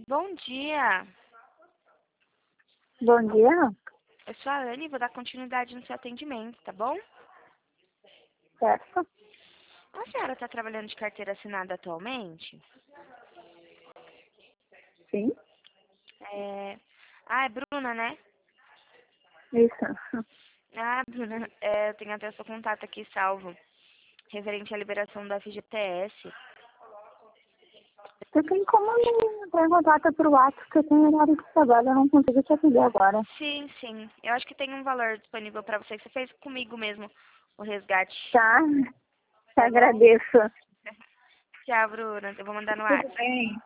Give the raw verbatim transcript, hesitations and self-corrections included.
Bom dia. Bom dia. Eu sou a Anne e vou dar continuidade no seu atendimento, tá bom? Certo? A senhora está trabalhando de carteira assinada atualmente? Sim. É... Ah, é Bruna, né? Isso. Ah, Bruna, é, eu tenho até seu contato aqui salvo, referente à liberação da F G T S. Você tem como me entrar em contato por WhatsApp, que eu tenho horário de trabalho, eu não consigo te atender agora. Sim, sim. Eu acho que tem um valor disponível para você, que você fez comigo mesmo, o resgate. Tá? Te Tá bom? agradeço. Tchau, Bruna. Eu vou mandar no Tudo WhatsApp. bem.